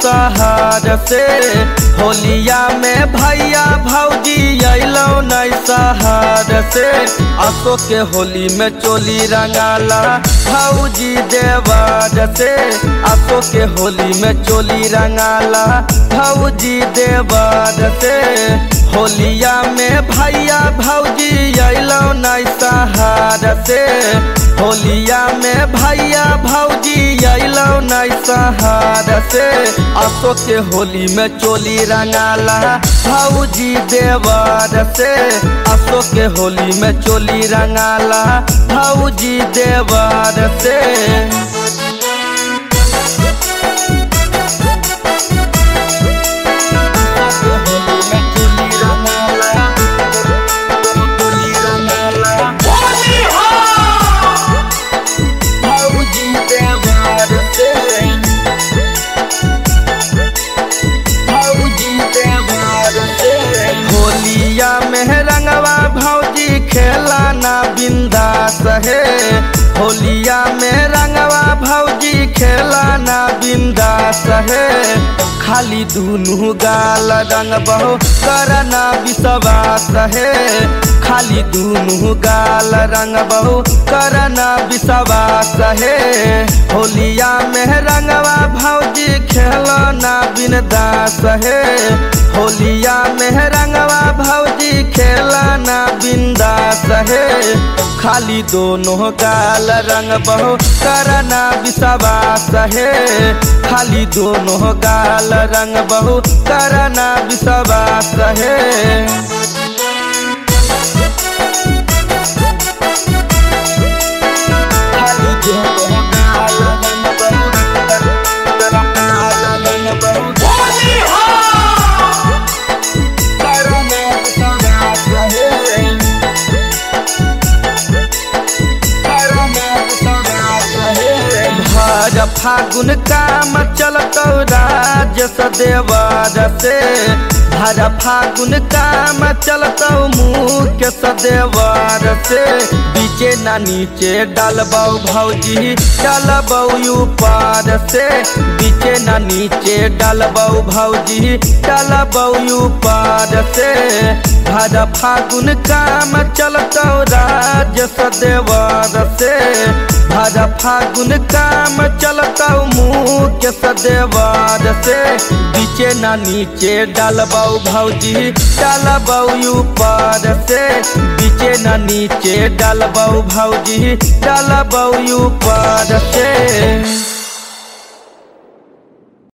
शहर से। होलिया में भैया भौजी अइलो नहीं शहर से। असो के होली में चोली रंगाला भौजी देवर से। असो के होली में चोली रंगाला भौजी देवर से। होलिया में भैया भौजी अइलो नहीं शहर से। होलिया में भैया भौजी अइलो नहीं शहर से। असो के होली में चोली रंगाला भौजी देवर से। असो के होली में चोली रंगाला भौजी देवर से। होलिया में रंगवा भौजी खेला ना बिंदास है। होलिया में रंगवा भौजी खेला ना बिंदास है। खाली दुनू गाल रंग बहु करना विश्वास है। खाली दुनू गाल रंग बहु करना विश्वास है। होलिया में रंगवा भौजी खेला ना बिंदास है। होलिया में रंगवा भौजी खेला ना बिंदास है। खाली दोनों गाल रंग बहु करना विश्वास है। खाली दोनों गाल रंग बहु करना विश्वास है। फागुन काम चलतो राजस देवर से। हर फागुन काम चलतो मुकेश देवर से। बीचे ना नीचे डालबौ भौजी डालबौ ऊपर से। बीचे ना नीचे डालबौ भौजी डालबौ ऊपर से। हर फागुन काम चलतो राजस देवर से। हर फागुन काम चलता मुकेश देवर से। बीचे ना नीचे डालबौ भौजी डालबौ ऊपर से। बीचे ना नीचे डालबौ भौजी डालबौ ऊपर से।